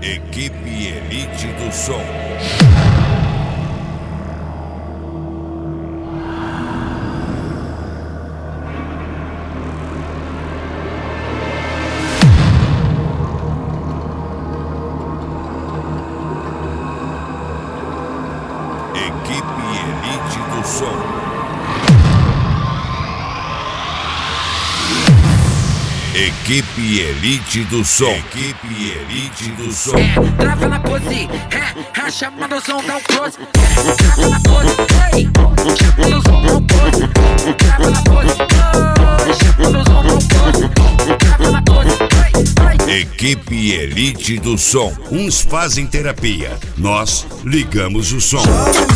Equipe Elite do Som. Equipe Elite do Som. Equipe Elite do Som. Equipe Elite do Som. Trava na pose, chamando o som, dá um close. Trava na pose, chamando o som, dá um close. Trava na pose, chamando o som, dá um close. Trava na pose, Equipe Elite do Som. Uns fazem terapia, nós ligamos o som.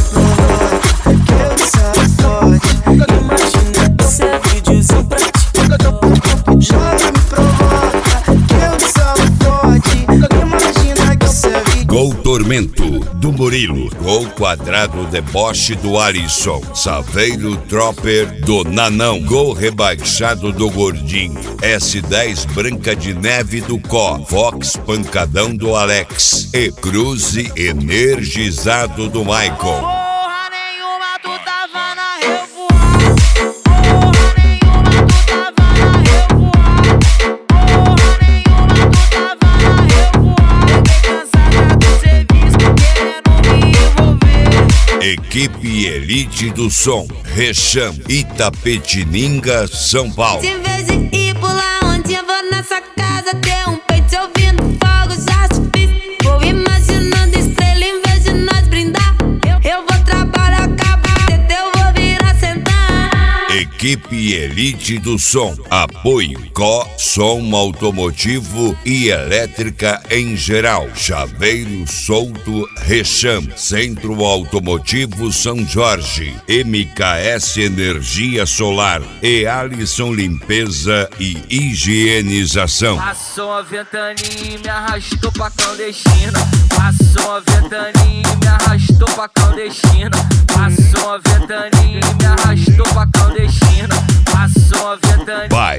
Gol Tormento, do Murilo. Gol Quadrado Deboche, do Alisson. Saveiro Tropper, do Nanão. Gol Rebaixado, do Gordinho. S10 Branca de Neve, do Có. Fox Pancadão, do Alex. E Cruze Energizado, do Michael. Porra nenhuma, tu tava na revoada. Porra nenhuma, tu tava na revoada. Porra nenhuma, tu tava na revoada. Fiquei cansada do serviço, querendo me envolver. Equipe Elite do Som. Recham, Itapetininga, São Paulo. Em vez de ir pular onde eu vou nessa casa, ter um peito ouvindo fogo, já suficiente. Vou imaginando estrela em vez de nós brindar. Eu vou trabalhar, acabar, eu vou virar sentar. Equipe Elite do Som. Apoio Có Som Automotivo e Elétrica em geral. Chaveiro Solto Recham. Centro Automotivo São Jorge. MKS Energia Solar. E Alisson Limpeza e Higienização. Passou a ventaninha e me arrastou pra clandestina. Passou a ventaninha e me arrastou pra clandestina. Passou a ventaninha e me arrastou pra clandestina. Passou a ventaninha. Vai.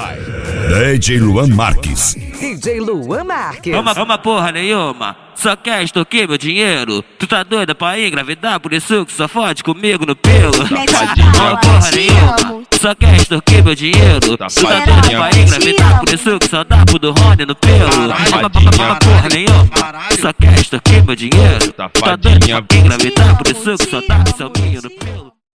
DJ Luan Marques. DJ Luan Marques. Uma porra nenhuma, só quer extorquir meu dinheiro. Tu tá doida pra engravidar, por isso que só fode comigo no pelo. Uma porra nenhuma, só quer extorquir meu dinheiro. Tu tá doida pra engravidar, por isso que só dá pro do Rony no pelo. Uma porra nenhuma, só quer extorquir meu dinheiro. Tu tá doida pra engravidar, por isso que só dá pro seu minho no pelo.